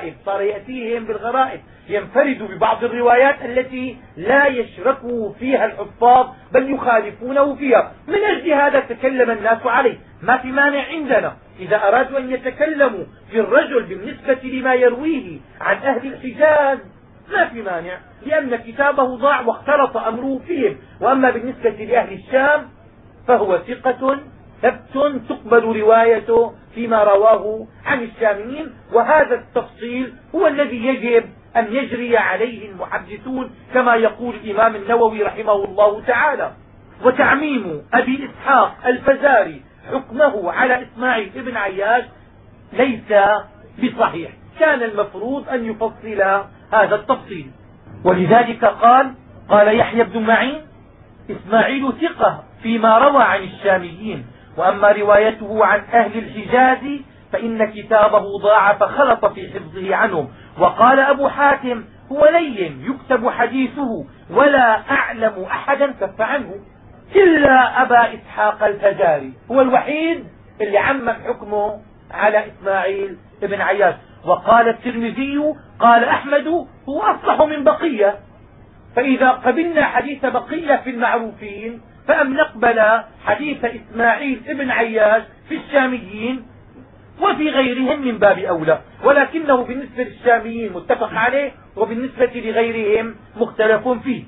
بالغرائب، ينفرد ببعض الروايات التي لا يشرك فيها الحفاظ بل يخالفونه فيها. من أجل هذا تكلم الناس عليه. ما في مانع عندنا إذا أرادوا أن يتكلموا في الرجل بالنسبة لما يرويه عن أهل الحجاز ما في مانع، لأن كتابه ضاع واختلط أمره فيهم. وأما بالنسبة لأهل الشام فهو ثقة ثبت تقبل روايته فيما رواه عن الشاميين. وهذا التفصيل هو الذي يجب أن يجري عليه المحدثون كما يقول الإمام النووي رحمه الله تعالى. وتعميم أبي إسحاق الفزاري حكمه على إسماعيل بن عياش ليس بصحيح، كان المفروض أن يفصل هذا التفصيل. ولذلك قال يحيى بن معين إسماعيل ثقة فيما روى عن الشاميين، وأما روايته عن أهل الحجاز فإن كتابه ضاع فخلط في حفظه عنهم. وقال أبو حاتم هو لين يكتب حديثه ولا أعلم أحدا كف عنه إلا أبا إسحاق الفزاري، هو الوحيد اللي عمم حكمه على إسماعيل بن عياش. وقال الترمذي قال أحمد هو أصلح من بقية. فإذا قبلنا حديث بقية في المعروفين فأم نقبل حديث إسماعيل بن عياش في الشاميين وفي غيرهم من باب أولى، ولكنه بالنسبة للشاميين متفق عليه وبالنسبة لغيرهم مختلف فيه.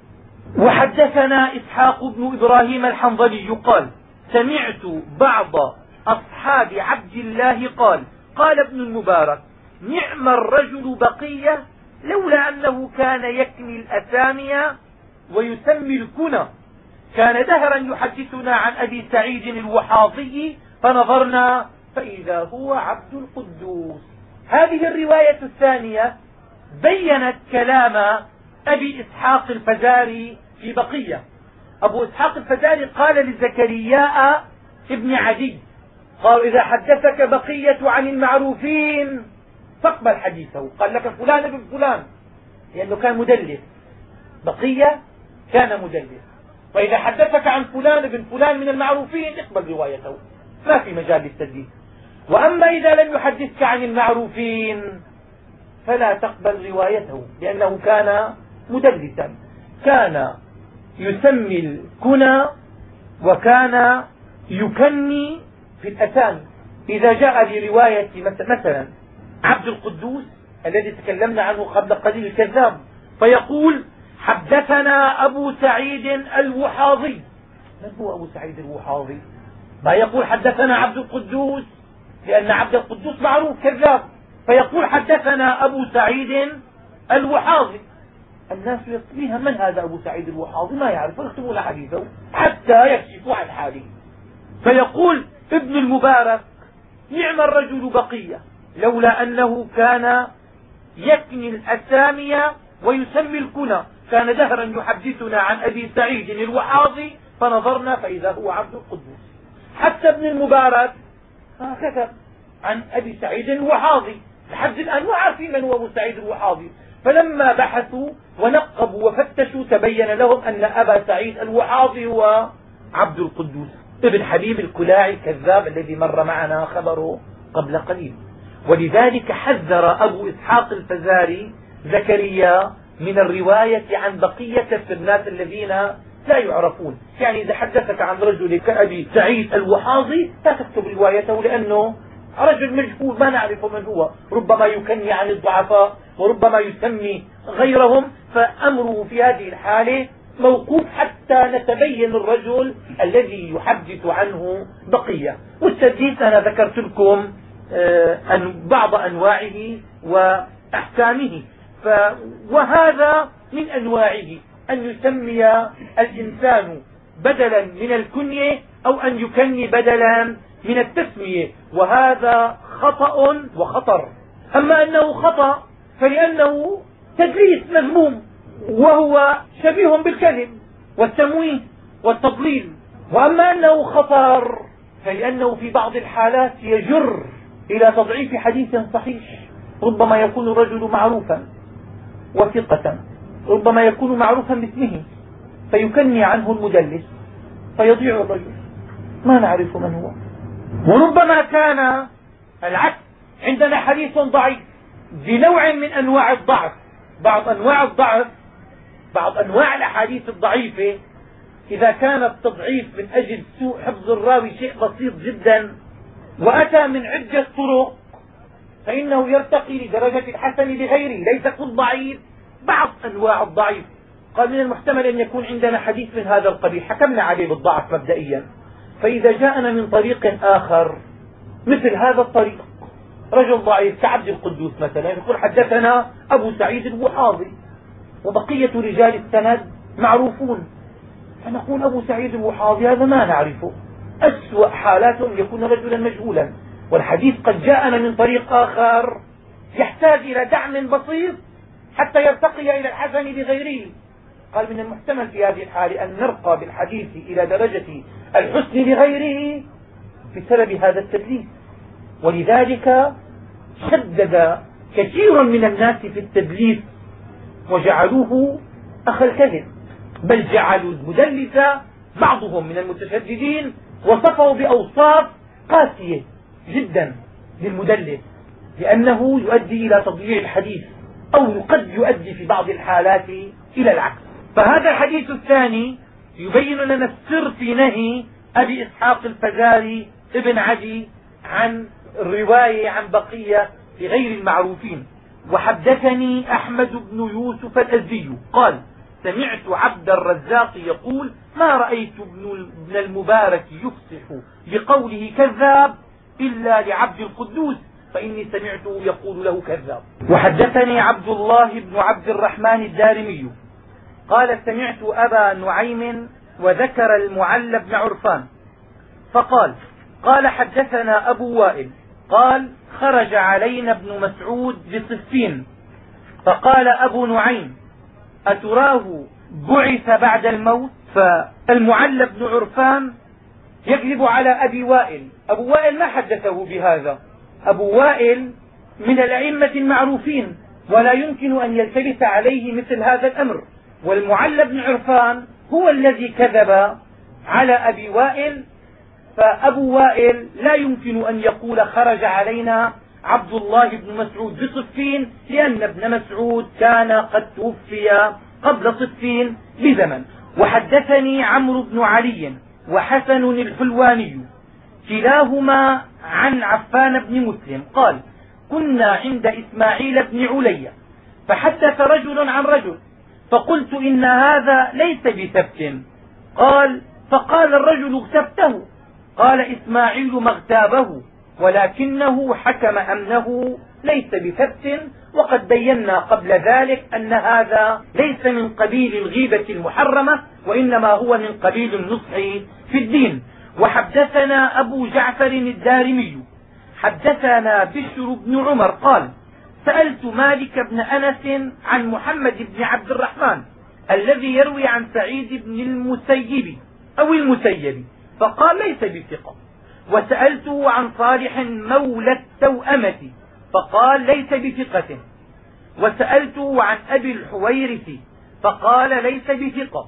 وحدثنا إسحاق بن إبراهيم الحنظلي قال سمعت بعض أصحاب عبد الله قال ابن المبارك نعم الرجل بقية لولا أنه كان يكني الأسامي ويسمي الكنى، كان دهرا يحدثنا عن أبي سعيد الوحاضي فنظرنا فإذا هو عبد القدوس. هذه الرواية الثانية بينت كلام أبي إسحاق الفزاري في بقية. أبو إسحاق الفزاري قال لزكرياء ابن عدي قال إذا حدثك بقية عن المعروفين فاقبل حديثه. قال لك فلان ابن فلان لأنه كان مدلس، بقية كان مدلس، فإذا حدثك عن فلان ابن فلان من المعروفين اقبل روايته، ما في مجال للتدليس. وأما إذا لم يحدثك عن المعروفين فلا تقبل روايته لأنه كان مدلسا، كان يسمي الكنى وكان يكني في الأسامي. إذا جاء لرواية مثلا عبد القدوس الذي تكلمنا عنه قبل قليل الكذاب فيقول حدثنا أبو سعيد الوحاضي. من هو أبو سعيد الوحاضي؟ ما يقول حدثنا عبد القدوس لأن عبد القدوس معروف كذاب، فيقول حدثنا أبو سعيد الوحاضي. الناس يطلبها من هذا أبو سعيد الوحاضي؟ ما يعرف، يكتبون حديثه حتى يكشفوا عن حاله. فيقول ابن المبارك نعم الرجل بقية، لولا أنه كان يكني الأسامي ويسمي الكنى. كان دهرا يحدثنا عن أبي سعيد الوحاضي فنظرنا فإذا هو عبد القدوس. حتى ابن المبارك كتب عن أبي سعيد الوحاضي، لحد الآن ما عارفين من هو أبو سعيد الوحاضي. فلما بحثوا ونقبوا وفتشوا تبين لهم أن أبا سعيد الوحاضي هو عبد القدوس ابن حبيب الكلاعي الكذاب الذي مر معنا خبره قبل قليل. ولذلك حذر أبو إسحاق الفزاري زكريا من الرواية عن بقية في الناس الذين لا يعرفون. يعني إذا حدثك عن رجل كأبي سعيد الوحاضي لا تكتب روايته، لأنه رجل مجهول ما نعرف من هو، ربما يكني عن الضعفاء وربما يسمي غيرهم. فأمره في هذه الحالة موقوف حتى نتبين الرجل الذي يحدث عنه بقية. والتدليس أنا ذكرت لكم بعض أنواعه وأحكامه. وهذا من أنواعه أن يسمي الإنسان بدلا من الكنية أو أن يكني بدلا من التسمية، وهذا خطأ وخطر. أما أنه خطأ فلأنه تدليس مذموم، وهو شبيه بالكذب والتمويه والتضليل. وأما أنه خطر فلأنه في بعض الحالات يجر إلى تضعيف حديث صحيح. ربما يكون الرجل معروفا وثقة، ربما يكون معروفا باسمه فيكني عنه المدلس فيضيع الرجل ما نعرف من هو. وربما كان العكس، عندنا حديث ضعيف بنوع من أنواع الضعف. بعض أنواع الأحاديث الضعيفة إذا كان التضعيف من أجل سوء حفظ الراوي شيء بسيط جدا وأتى من عدة طرق فإنه يرتقي لدرجة الحسن لغيره، ليس كل ضعيف. بعض أنواع الضعيف قال من المحتمل أن يكون عندنا حديث من هذا القبيل حكمنا عليه بالضعف مبدئيا، فإذا جاءنا من طريق آخر مثل هذا الطريق رجل ضعيف كعبد القدوس مثلا يقول حدثنا أبو سعيد الوحاضي وبقية رجال السند معروفون، فنقول أبو سعيد الوحاضي هذا ما نعرفه. أسوأ حالاته أن يكون رجلا مجهولا، والحديث قد جاءنا من طريق آخر يحتاج إلى دعم بسيط حتى يرتقي إلى الحسن لغيره. قال من المحتمل في هذه الحالة أن نرقى بالحديث إلى درجة الحسن لغيره بسبب هذا التدليس. ولذلك شدد كثير من الناس في التدليس وجعلوه أخ الكذب، بل جعلوا المدلس بعضهم من المتشددين وصفه بأوصاف قاسية جدا للمدلس، لأنه يؤدي إلى تضييع الحديث أو قد يؤدي في بعض الحالات إلى العكس. فهذا الحديث الثاني يبين لنا السر في نهي أبي إسحاق الفزاري ابن عدي عن الرواية عن بقية لغير المعروفين. وحدثني أحمد بن يوسف الأزدي قال سمعت عبد الرزاق يقول ما رأيت ابن المبارك يفصح بقوله كذاب إلا لعبد القدوس فإني سمعته يقول له كذاب. وحدثني عبد الله بن عبد الرحمن الدارمي قال سمعت أبا نعيم وذكر المعلى بن عرفان فقال قال حدثنا أبو وائل قال خرج علينا ابن مسعود بصفين فقال أبو نعيم أتراه بعث بعد الموت؟ فالمعلى بن عرفان يكذب على أبي وائل. أبو وائل ما حدثه بهذا، أبو وائل من الأئمة المعروفين ولا يمكن أن يلتبس عليه مثل هذا الأمر، والمعلى بن عرفان هو الذي كذب على أبي وائل. فأبو وائل لا يمكن أن يقول خرج علينا عبد الله بن مسعود بصفين، لأن ابن مسعود كان قد توفي قبل صفين بزمن. وحدثني عمرو بن علي وحسن الحلواني كلاهما عن عفان بن مسلم قال كنا عند إسماعيل بن علي فحدث رجل عن رجل فقلت إن هذا ليس بثبت. فقال الرجل اغتبته. قال إسماعيل ما اغتابه ولكنه حكم أنه ليس بثبت، وقد بينا قبل ذلك أن هذا ليس من قبيل الغيبة المحرمة وإنما هو من قبيل النصح في الدين. وحدثنا أبو جعفر الدارمي حدثنا بشر بن عمر قال سألت مالك بن أنس عن محمد بن عبد الرحمن الذي يروي عن سعيد بن المسيب أو المسيب فقال ليس بثقة. وسألته عن صالح مولى التوأمة فقال ليس بثقة. وسألته عن أبي الحويرث فقال ليس بثقة.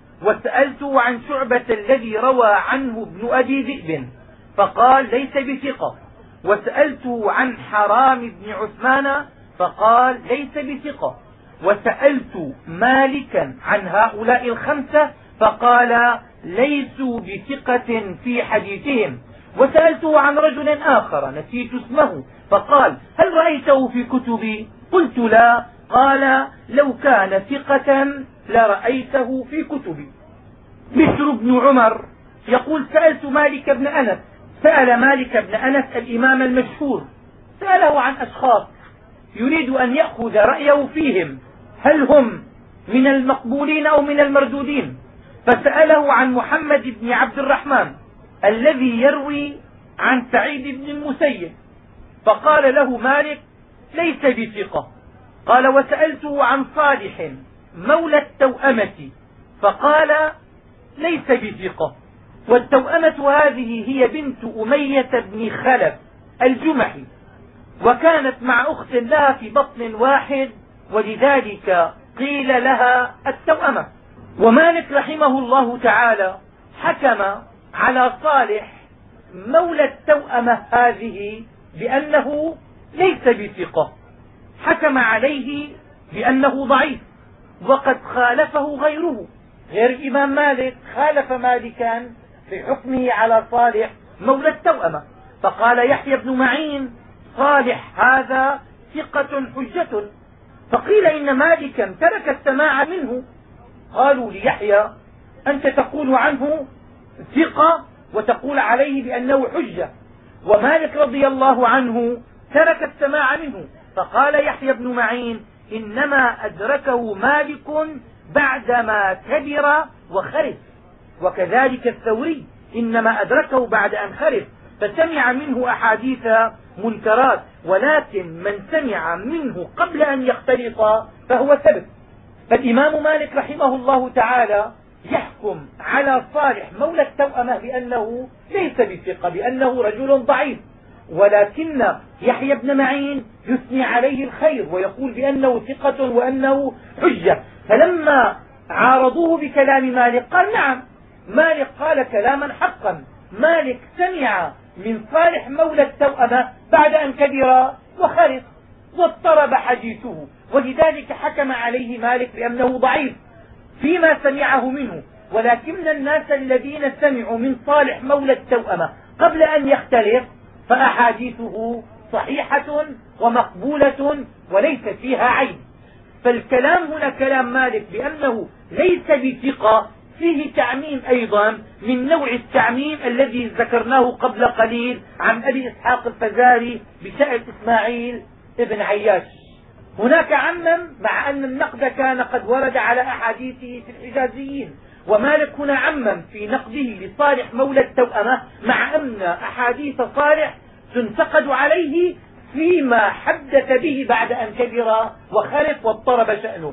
وسألته عن شعبة الذي روى عنه ابن أبي ذئب فقال ليس بثقة. وسألته عن حرام بن عثمان فقال ليس بثقة. وسألت مالكا عن هؤلاء الخمسة فقال ليسوا بثقة في حديثهم. وسألته عن رجل آخر نسيت اسمه فقال هل رأيته في كتبي؟ قلت لا. قال لو كان ثقة لرأيته في كتبي. بشر بن عمر يقول سألت مالك بن أنس. سأل مالك بن أنس الإمام المشهور، سأله عن أشخاص يريد أن يأخذ رأيه فيهم هل هم من المقبولين أو من المردودين. فسأله عن محمد بن عبد الرحمن الذي يروي عن سعيد بن المسيب فقال له مالك ليس بثقة. قال وسألته عن صالح مولى التوأمة فقال ليس بثقة. والتوأمة هذه هي بنت أمية بن خلف الجمحي، وكانت مع أخت لها في بطن واحد، ولذلك قيل لها التوأمة. ومالك رحمه الله تعالى حكم على صالح مولى التوأمة هذه بأنه ليس بثقة، حكم عليه بأنه ضعيف، وقد خالفه غيره. غير الإمام مالك خالف مالكا في حكمه على صالح مولى التوأمة، فقال يحيى بن معين صالح هذا ثقة حجة. فقيل إن مالكا ترك السماع منه. قالوا ليحيى أنت تقول عنه ثقة وتقول عليه بأنه حجة، ومالك رضي الله عنه ترك السماع منه. فقال يحيى بن معين إنما أدركه مالك بعدما كبر وخرف، وكذلك الثوري إنما أدركه بعد أن خرف فسمع منه أحاديث منكرات، ولكن من سمع منه قبل أن يختلط فهو ثبت. فالإمام مالك رحمه الله تعالى يحكم على صالح مولى التوأمة بأنه ليس بثقة، بأنه رجل ضعيف، ولكن يحيى بن معين يثني عليه الخير ويقول بأنه ثقة وأنه حجة. فلما عارضوه بكلام مالك قال نعم، مالك قال كلاما حقا. مالك سمع من صالح مولى التوأمة بعد أن كبر وخرف واضطرب حديثه، ولذلك حكم عليه مالك بأنه ضعيف فيما سمعه منه. ولكن الناس الذين سمعوا من صالح مولى التوأمة قبل أن يختلف فأحاديثه صحيحة ومقبولة وليس فيها عيب. فالكلام هنا كلام مالك بأنه ليس بثقة فيه تعميم أيضا من نوع التعميم الذي ذكرناه قبل قليل عن أبي إسحاق الفزاري بشأن إسماعيل ابن عياش. هناك عمم مع أن النقد كان قد ورد على أحاديثه في الحجازيين، ومالك هنا عمم في نقده لصالح مولى التوأمة مع أن أحاديث صالح تنتقد عليه فيما حدث به بعد أن كبر وخرف واضطرب شأنه.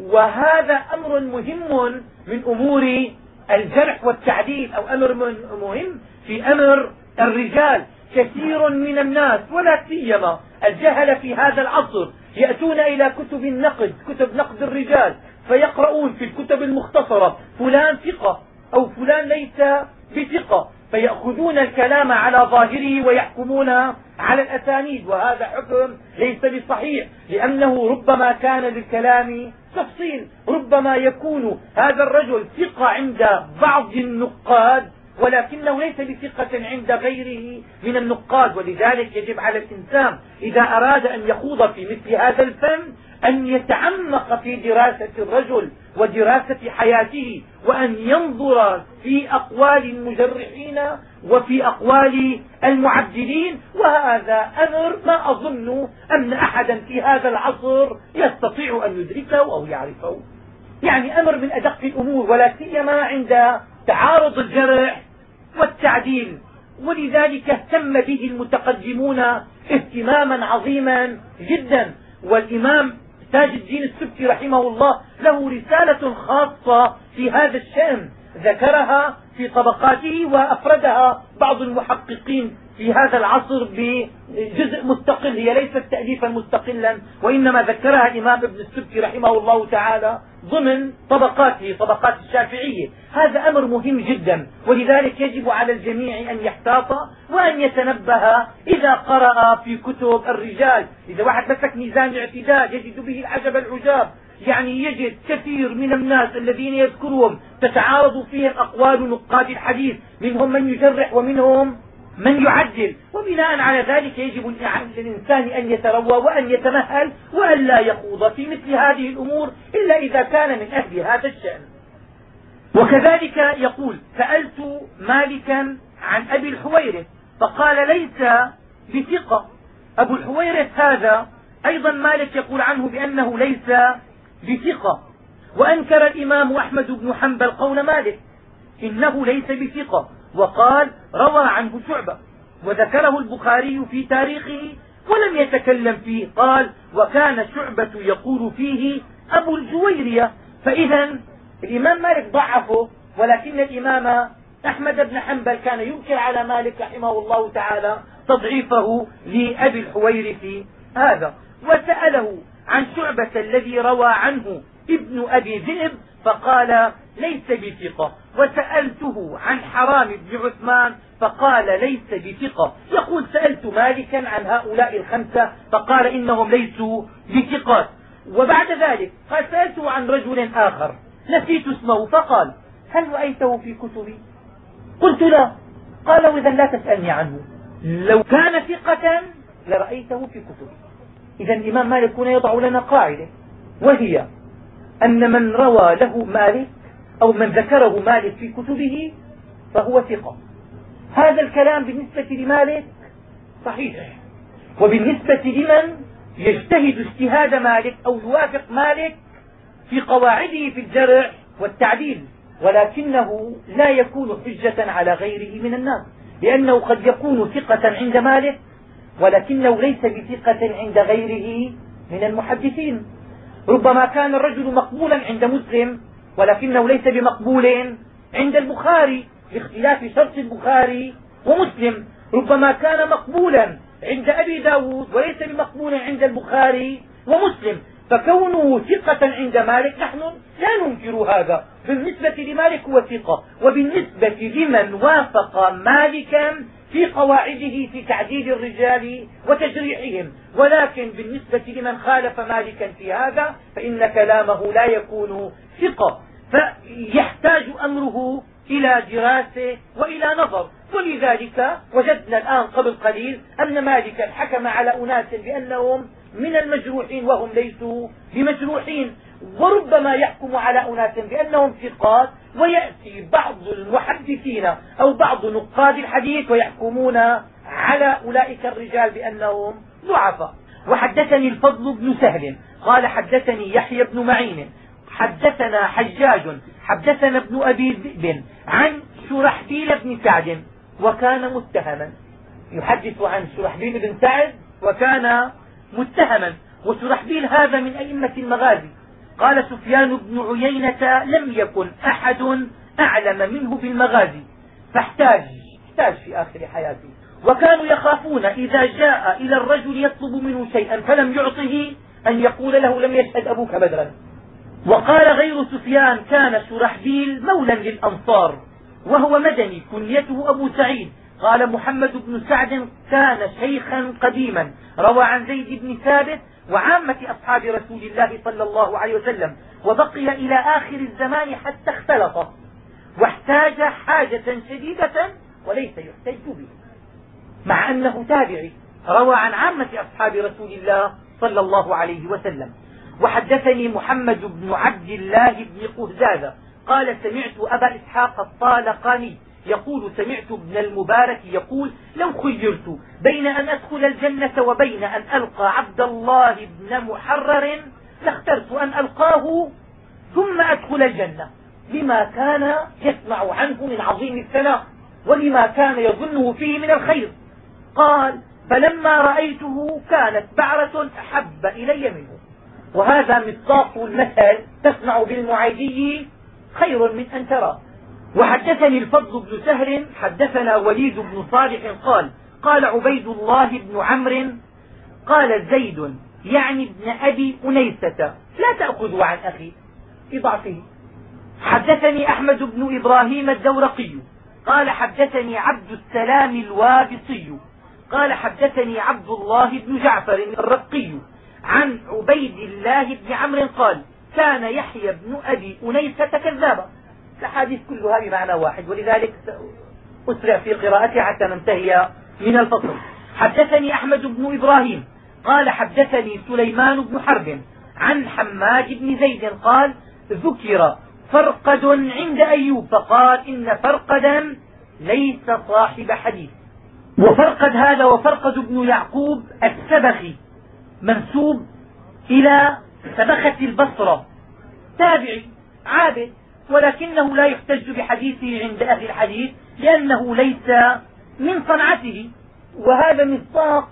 وهذا أمر مهم من أمور الجرح والتعديل، أو أمر مهم في أمر الرجال. كثير من الناس ولا سيما الجهل في هذا العصر يأتون إلى كتب النقد، كتب نقد الرجال، فيقرؤون في الكتب المختصرة فلان ثقة أو فلان ليس بثقة، فيأخذون الكلام على ظاهره ويحكمون على الأسانيد، وهذا حكم ليس بصحيح، لأنه ربما كان للكلام تفصيل، ربما يكون هذا الرجل ثقة عند بعض النقاد ولكنه ليس بثقة عند غيره من النقاد. ولذلك يجب على الإنسان إذا أراد أن يخوض في مثل هذا الفن أن يتعمق في دراسة الرجل ودراسة حياته، وأن ينظر في أقوال المجرحين وفي أقوال المعدلين. وهذا أمر ما أظن أن أحدا في هذا العصر يستطيع أن يدركه أو يعرفه، يعني أمر من أدق الأمور، ولا سيما عند تعارض الجرح والتعديل، ولذلك اهتم به المتقدمون اهتماما عظيما جدا. والإمام تاج الدين السبكي رحمه الله له رسالة خاصة في هذا الشأن ذكرها في طبقاته، وأفردها بعض المحققين في هذا العصر بجزء مستقل، هي ليست تأليفا مستقلا، وإنما ذكرها الإمام ابن السبكي رحمه الله تعالى ضمن طبقاته، طبقات الشافعية. هذا أمر مهم جدا، ولذلك يجب على الجميع أن يحتاط وأن يتنبه إذا قرأ في كتب الرجال. إذا واحد مسك ميزان الاعتدال يجد به العجب العجاب، يعني يجد كثير من الناس الذين يذكرهم تتعارض فيهم أقوال نقاد الحديث، منهم من يجرح ومنهم من يعدل، وبناء على ذلك يجب للإنسان أن يتروى وأن يتمهل وأن لا يخوض في مثل هذه الأمور إلا إذا كان من أهل هذا الشأن. وكذلك يقول: سألت مالكا عن أبي الحويرث فقال ليس بثقة. أبو الحويرث هذا أيضا مالك يقول عنه بأنه ليس بثقة، وأنكر الإمام أحمد بن حنبل قول مالك إنه ليس بثقة، وقال روى عنه شعبة، وذكره البخاري في تاريخه ولم يتكلم فيه، قال: وكان شعبة يقول فيه أبو الجويرية. فإذا الإمام مالك ضعفه، ولكن الإمام أحمد بن حنبل كان ينكر على مالك رحمه الله تعالى تضعيفه لأبي الحويرث هذا. وسأله عن شعبة الذي روى عنه ابن أبي ذئب فقال ليس بثقة. وسألته عن حرام بن عثمان فقال ليس بثقة. يقول: سألت مالكا عن هؤلاء الخمسة فقال إنهم ليسوا بثقات. وبعد ذلك قال: سألته عن رجل آخر نسيت اسمه فقال: هل رأيته في كتبي؟ قلت: لا. قال: إذا لا تسألني عنه، لو كان ثقة لرأيته في كتبي. إذا الإمام مالك هنا يضع لنا قاعدة، وهي أن من روى له مالك أو من ذكره مالك في كتبه فهو ثقة. هذا الكلام بالنسبة لمالك صحيح، وبالنسبة لمن يجتهد اجتهاد مالك أو يوافق مالك في قواعده في الجرح والتعديل، ولكنه لا يكون حجة على غيره من الناس، لأنه قد يكون ثقة عند مالك ولكنه ليس بثقة عند غيره من المحدثين. ربما كان الرجل مقبولا عند مسلم ولكنه ليس بمقبول عند البخاري باختلاف شرط البخاري ومسلم. ربما كان مقبولا عند أبي داود وليس بمقبول عند البخاري ومسلم. فكونه ثقة عند مالك نحن لا ننكر هذا، بالنسبة لمالك هو ثقة، وبالنسبة لمن وافق مالكا في قواعده في تعديل الرجال وتجريحهم. ولكن بالنسبة لمن خالف مالكا في هذا فإن كلامه لا يكون ثقة، فيحتاج أمره إلى دراسة وإلى نظر. ولذلك وجدنا الآن قبل قليل أن مالكا حكم على أناس بأنهم من المجروحين وهم ليسوا بمجروحين، وربما يحكم على أناس بأنهم ثقات، ويأتي بعض المحدثين أو بعض نقاد الحديث ويحكمون على أولئك الرجال بأنهم ضعفاء. وحدثني الفضل بن سهل قال: حدثني يحيى بن معين حدثنا حجاج حدثنا ابن أبي ذئب عن شرحبيل بن سعد وكان متهما. يحدث عن شرحبيل بن سعد وكان متهما، وشرحبيل هذا من أئمة المغازي. قال سفيان بن عيينة: لم يكن أحد أعلم منه بالمغازي فاحتاج في آخر حياته، وكانوا يخافون إذا جاء إلى الرجل يطلب منه شيئا فلم يعطه أن يقول له: لم يشهد أبوك بدرا. وقال غير سفيان: كان شرحبيل مولا للأنصار وهو مدني كنيته أبو سعيد. قال محمد بن سعد: كان شيخا قديما روى عن زيد بن ثابت وعامة أصحاب رسول الله صلى الله عليه وسلم، وبقي إلى آخر الزمان حتى اختلط واحتاج حاجة شديدة وليس يحتج به، مع أنه تابعي روى عن عامة أصحاب رسول الله صلى الله عليه وسلم. وحدثني محمد بن عبد الله بن قهزاز قال: سمعت أبا إسحاق الطالقاني يقول: سمعت ابن المبارك يقول: لو خيرت بين أن أدخل الجنة وبين أن ألقى عبد الله بن محرر لاخترت أن ألقاه ثم أدخل الجنة، لما كان يسمع عنه من عظيم الثناء. ولما كان يظنه فيه من الخير. قال: فلما رأيته كانت بعرة أحب إلي منه. وهذا مصداق المثل: تسمع بالمعيدي خير من أن ترى. وحدثني الفضل بن سهل حدثنا وليد بن صالح قال: قال عبيد الله بن عمرو: قال زيد يعني ابن أبي أنيسة: لا تأخذوا عن أخي بضعفه. حدثني أحمد بن إبراهيم الدورقي قال: حدثني عبد السلام الوابصي قال: حدثني عبد الله بن جعفر الرقي عن عبيد الله بن عمرو قال: كان يحيى بن أبي أنيسة كذابا. الأحاديث كلها بمعنى واحد، ولذلك أسرع في قراءتها حتى ننتهي من الفصل. حدثني أحمد بن إبراهيم قال: حدثني سليمان بن حرب عن حماد بن زيد قال: ذكر فرقد عند أيوب فقال: إن فرقدا ليس صاحب حديث. وفرقد هذا وفرقد بن يعقوب السبخي منسوب إلى سبخة البصرة، تابعي عابد، ولكنه لا يحتج بحديثه عند أهل الحديث لأنه ليس من صنعته. وهذا مصداق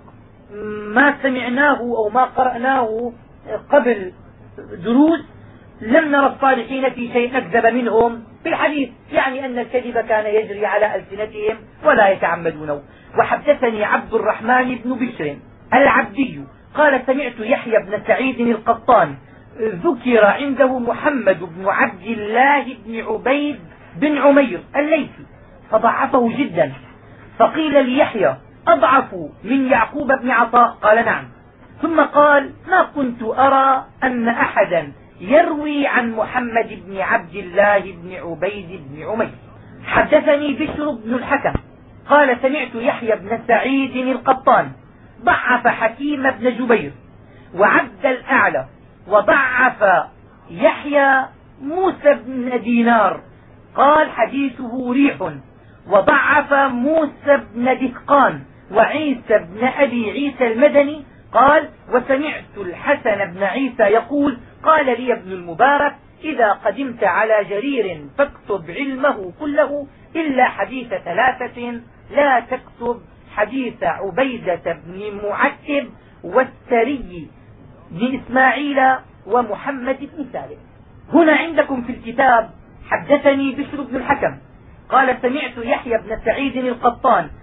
ما سمعناه أو ما قرأناه قبل دروس. لم نرى الصالحين في شيء أكذب منهم في الحديث، يعني أن الكذب كان يجري على ألسنتهم ولا يتعمدونه. وحدثني عبد الرحمن بن بشر العبدي قال: سمعت يحيى بن سعيد القطان ذكر عنده محمد بن عبد الله بن عبيد بن عمير الليثي فضعفه جدا، فقيل ليحيى: أضعف من يعقوب بن عطاء؟ قال: نعم. ثم قال: ما كنت أرى أن أحدا يروي عن محمد بن عبد الله بن عبيد بن عمير. حدثني بشر بن الحكم قال: سمعت يحيى بن سعيد القطان ضعف حكيم بن جبير وعبد الأعلى، وضعف يحيى موسى بن دينار قال: حديثه ريح، وضعف موسى بن دهقان وعيسى بن أبي عيسى المدني قال: وسمعت الحسن بن عيسى يقول: قال لي ابن المبارك: إذا قدمت على جرير فاكتب علمه كله إلا حديث ثلاثة، لا تكتب حديث عبيدة بن معتب والسري بن إسماعيل ومحمد بن سالم. هنا عندكم في الكتاب: حدثني بشر بن الحكم قال: سمعت يحيى بن سعيد القطان